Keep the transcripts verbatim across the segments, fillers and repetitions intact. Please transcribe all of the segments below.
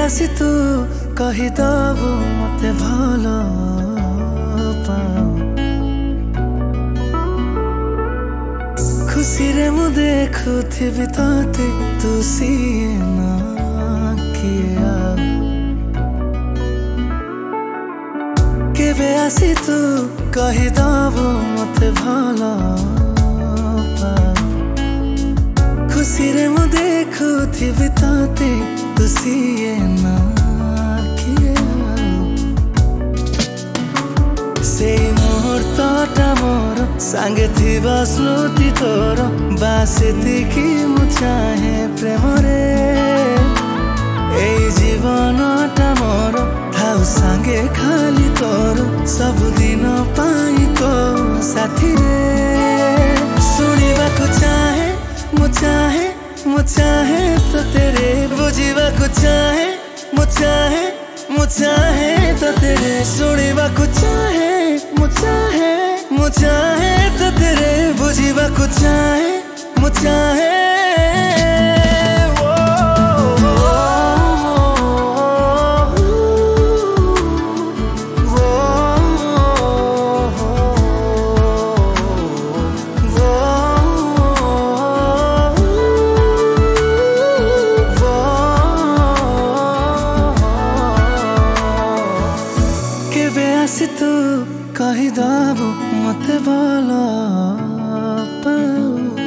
आसी तू कहीदबु मते भलो पाओ खुशी रे मु देखुथिबि तते तू सीए ना किया केबे आसी तू कहीदबु मते भलो पाओ खुशी रे मु देखुथिबि तते तू सीए ना से मुहूर्तटा मोर सांगे थिबा स्मृति तोर बासेतिकी मु चाहे प्रेम रे ए जीवनटा मोर थाउ सांगे खाली तोर सब दिन पाई तो साथी रे सुनिबा को चाहे मु चाहे मु चाहे तो तेरे बुझिबा को चाहे मु चाहे मु चाहे तो तेरे सुनिबा को चाहे मु चाहे मु चाहे तो तेरे बुझिबा को चाहे मु चाहे आसी तू कहीदबु मते भलो पाओ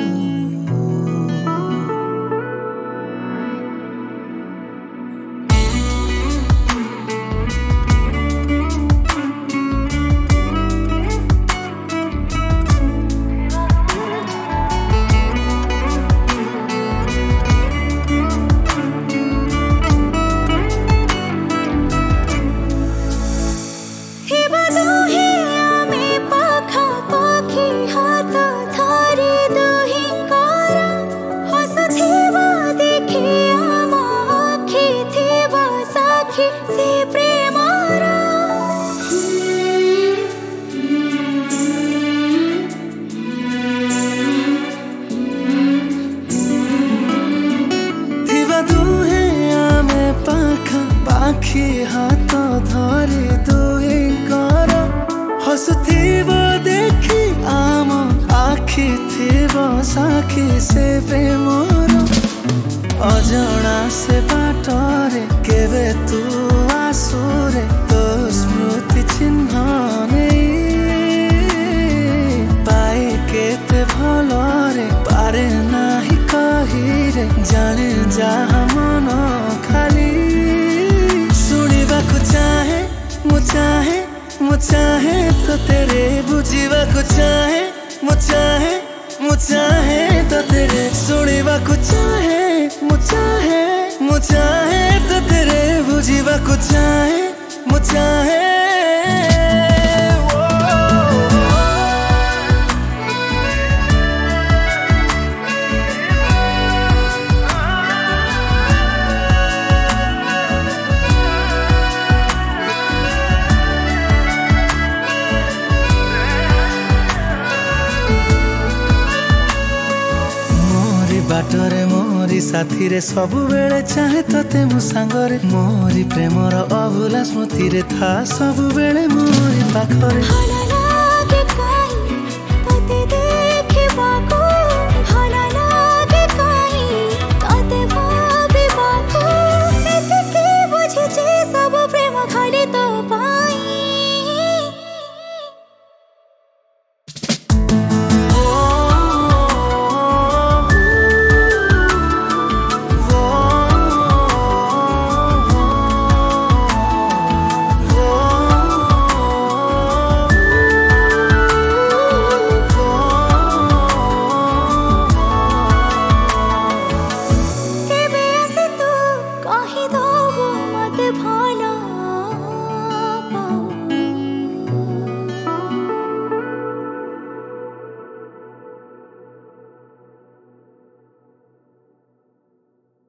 पाखी हाथ धरी दुई कर हसुथिब देखी आम आखि थिब साखी से प्रेमर अजणा से बाटरे केबे तू आसुरे तो स्मृति चिन्ह नहीं पाए केते भलरे पारे नाही कही रे जाने जहा मन खाली को चाहे मु चाहे मु चाहे तो तेरे बुझिबा को चाहे मु चाहे मु चाहे तो तेरे सुनिबा को चाहे मु चाहे मु चाहे तो तेरे बुझिबा को चाहे मु चाहे बाटरे मोरी साथी रे सबु बेले चाहे तते मो सांगरे मोरी प्रेमर अभुला स्मृति रे था सबु बेले मोरी पाखरे भला लागे काई तते देखिबाको भला लागे काई तते भाबिबाको एते के बुझे सब प्रेम खाली तो